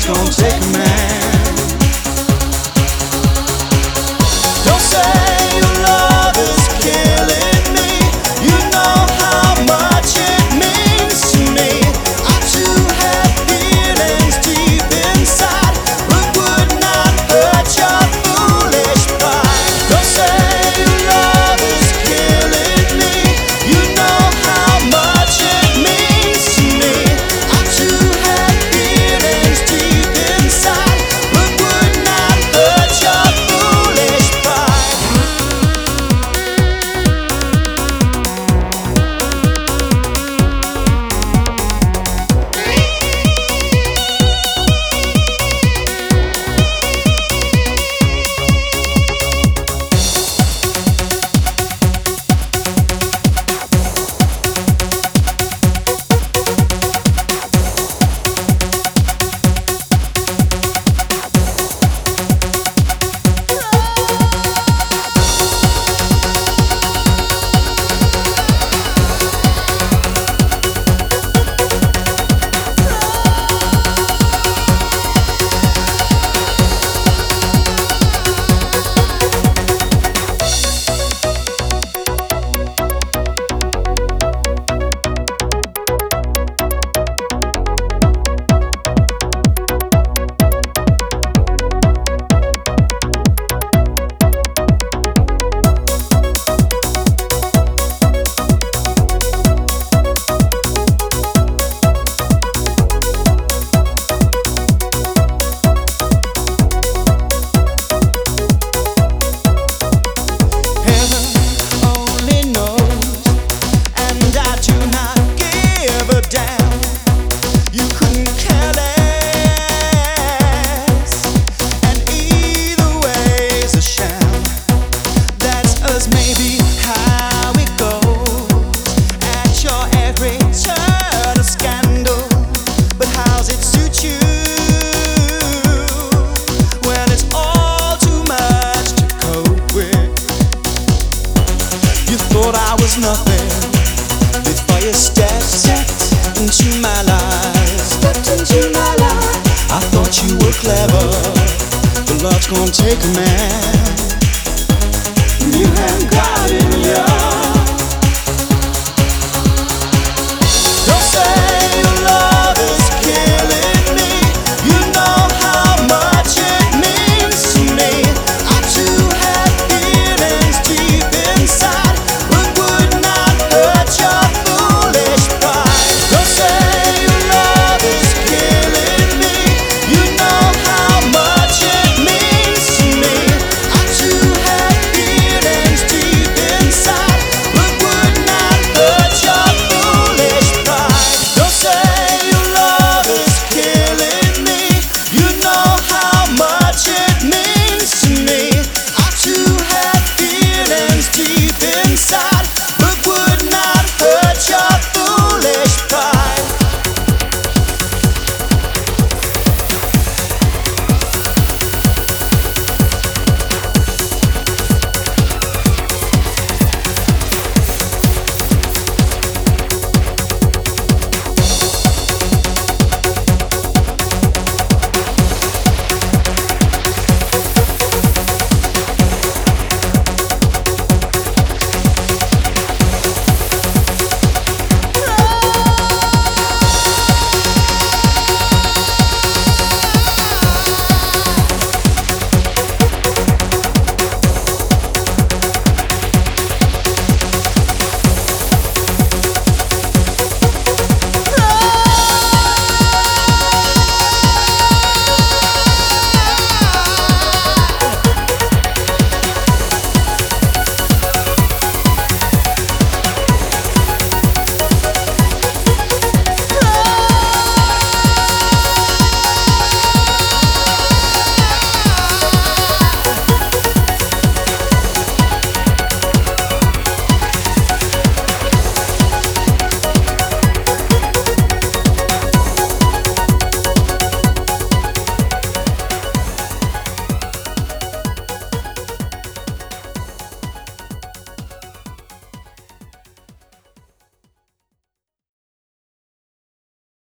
gonna take a man. Don't say your love is killing me. You know how much it means to me. I too have feelings deep inside, but would not hurt your foolish pride. Don't say your love is killing me. You know how much it means to me. I too have feelings deep inside, but would not hurt your foolish pride. I was nothing before you stepped into my life. I thought you were clever, but love's gonna take a man.